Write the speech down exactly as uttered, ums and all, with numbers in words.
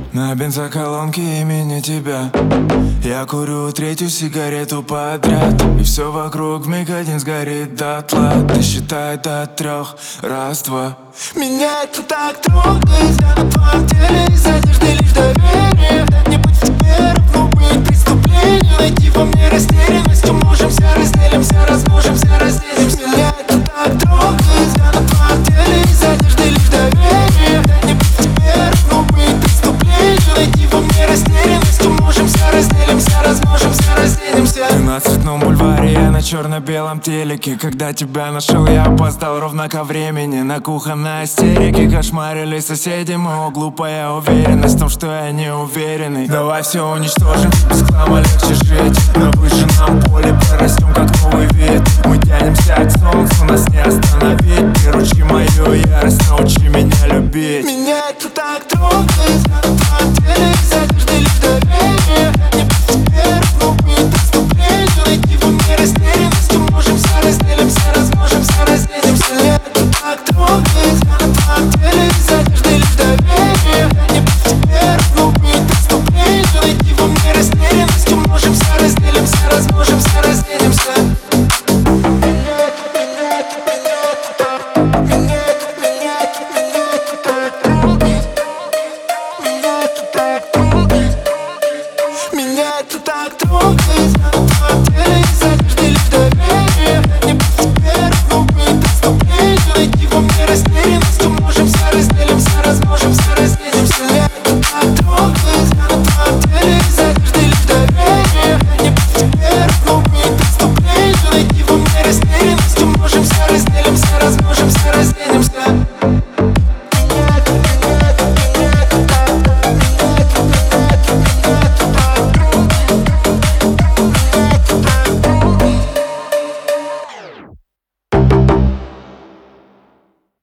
На бензоколонке имени тебя я курю третью сигарету подряд, и все вокруг вмиг один сгорит дотла. Ты считай до трех, раз, два. Меня это так трогает, я на твоем теле из одежды лишь доверие. Не быть в тебе равно быть преступлению. Найти во мне растерянность, умножимся, разделимся, размножимся, разделимся. Меня это так трогает, я на твоем теле из одежды лишь доверие. Не быть в тебе равно быть преступлению. Найти во мне растерянность, умножимся, разделимся, размножимся, разделимся. Ты на цветном бульваре, я на черно-белом телеке. Когда тебя нашел, я опоздал ровно ко времени. На кухонной истерике кошмарили соседи. Моя глупая уверенность в том, что я не уверенный. Давай все уничтожим, без хлама легче жить. На выжженном поле прорастем, как новый вид. Мы тянемся к солнцу, нас не остановить. Ты ручки мою ярость, научи меня любить. Меня это так трогает.